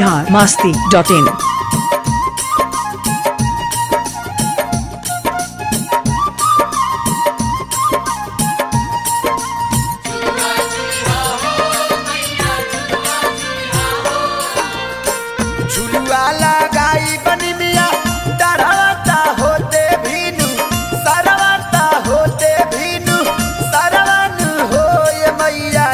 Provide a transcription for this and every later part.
biharmasti.in झुलुआ लगाई बनी मिया डरावता होते भीनु सरवता होते भीनु सरवन हो ये मैया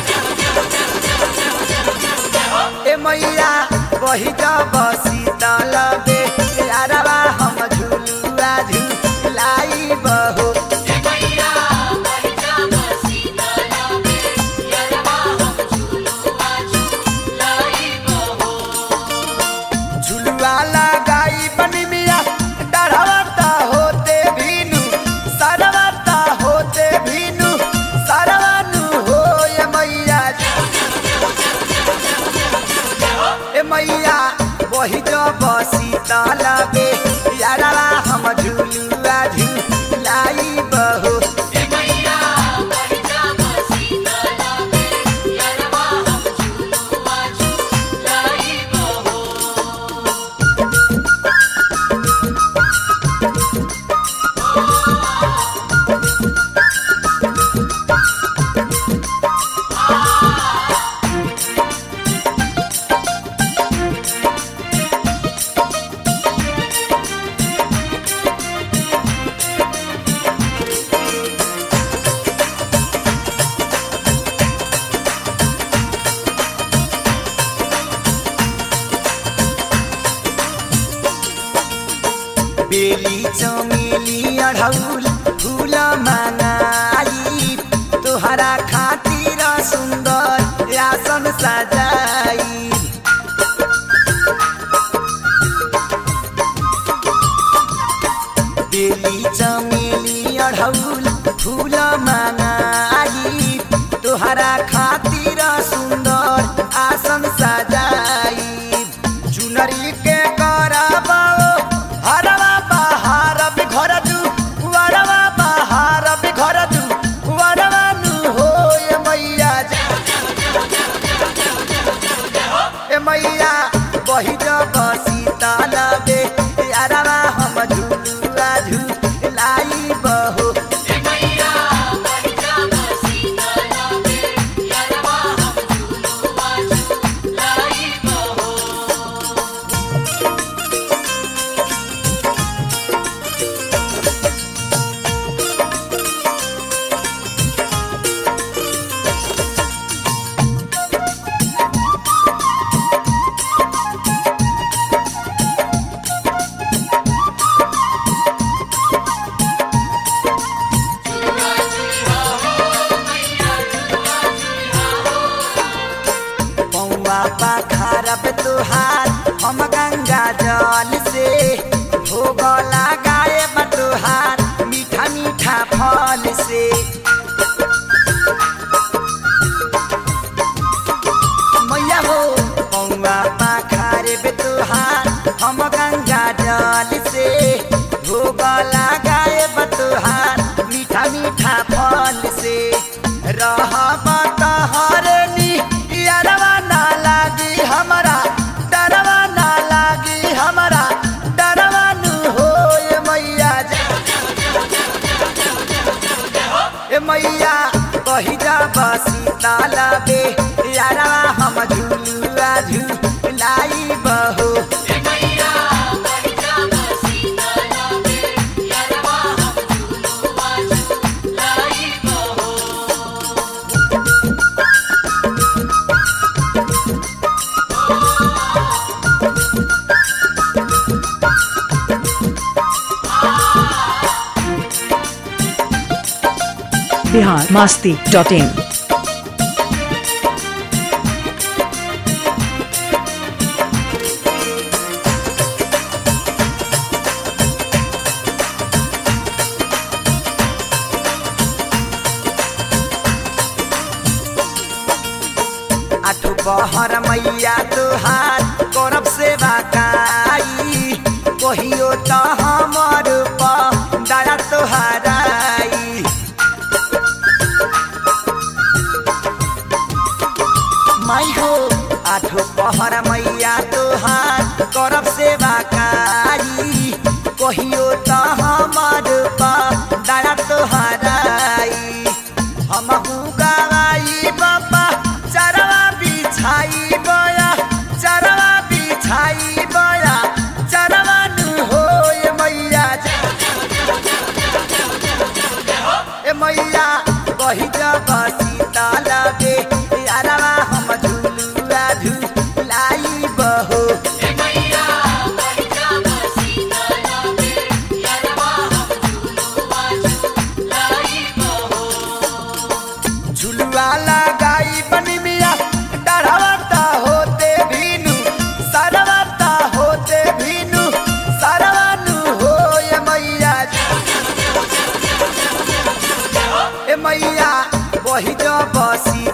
वही जब शीतल बे यारवा हम झुलुआ झुलाई बहो झुलुआ लगाई बनी मिया डरावता होते भीनु सरवता होते भीनु सरवन हो ये मैया वही जब शीतल बे यारवा हम झुलुआ झुलाई बहो बेली चमेली अढ़ौल फूल मंगाई तोहरा खातिर सुंदर आसन सजाई बेली चमेली अढ़ौल फूल मंगाई तोहरा खातिर सुंदर आसन सजाई चुनरी के करबो हरवा बहार बिघर दू वरवा बहार बिघर दू वरवा नु हो ये मैया वही जब शीतल बे यारवा हम झुलुआ झुलाई बहो खरब तुहार हम गंगा जल से भोग लगाए बतुहार मीठा मीठा फल से मैया हो पौआ पाखरे बेतुहार हम गंगा जल से भोग लगाए बतुहार मीठा मीठा फल से रहब तहरनी यारवा ना लागी हमरा डरवा ना लागी हमरा डरवा नु हो ये मैया वही जब शीतल बे यारवा हम झुलुआ झुलाई बहो biharmasti.in आठो बहर मैया तुहार करब सेवा काई कहियो तो हमर दया तुहाराई माई हो आठो पहर मैया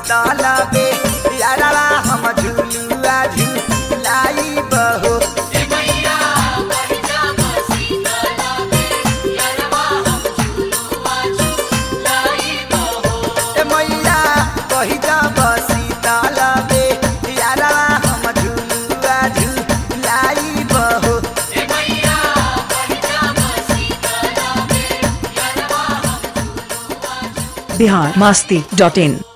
शीतल बे यारवा हम झुलुआ झुलाई बहो मैया कही जब शीतल बे यारवा हम झुलुआ झुलाई बहो biharmasti.in